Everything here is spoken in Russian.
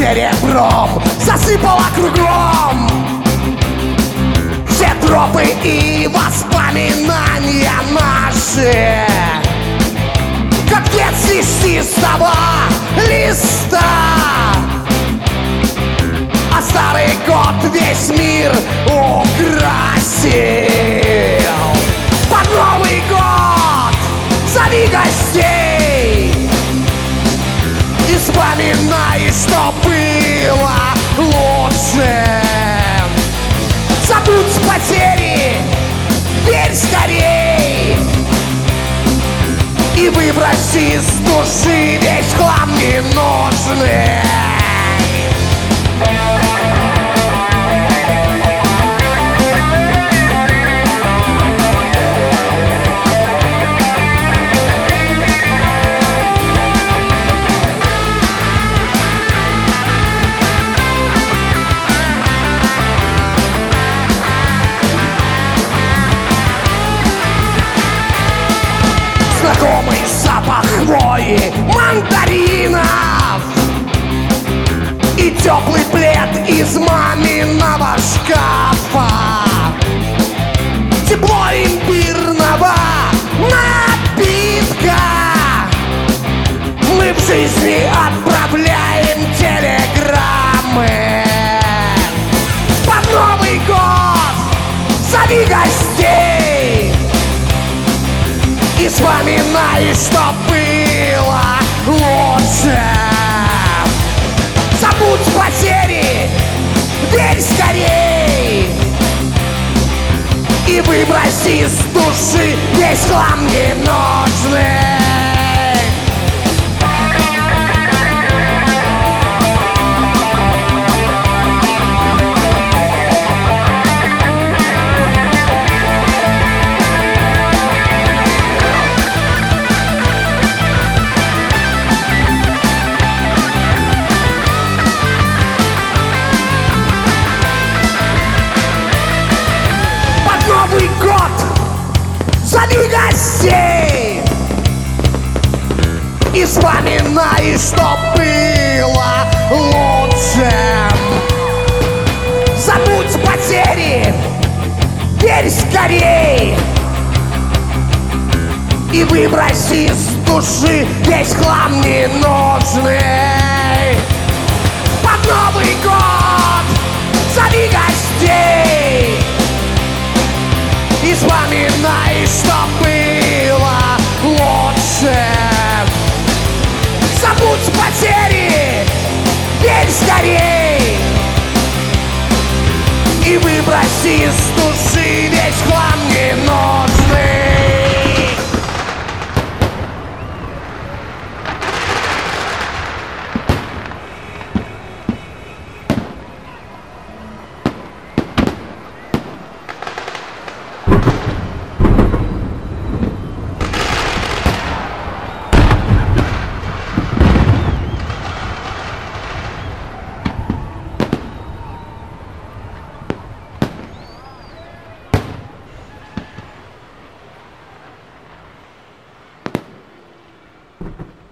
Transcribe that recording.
серебром засыпала кругом все тропы и воспоминания наши, как дед с листистого листа. А старый год весь мир украсил. Под Новый год зови гостей и вспоминай, что было лучше. Забудь потери, верь скорей и выбрось из души весь хлам ненужный. Знакомый запах хвои, мандаринов и теплый плед из маминого шкафа. Тепло имбирного напитка. Мы в жизни отправляем телеграммы. Под Новый год зови гостей и вспоминай, что было лучше. Забудь потери, верь скорей и выбрось из души весь хлам ненужный. Новый год зови гостей и вспоминай, что было лучше. Забудь потери, верь скорей и выбрось из души весь хлам ненужный. Под Новый год зови гостей и вспоминай, что было лучше. Забудь потери, верь скорей и выбрось из души весь хлам ненужный. You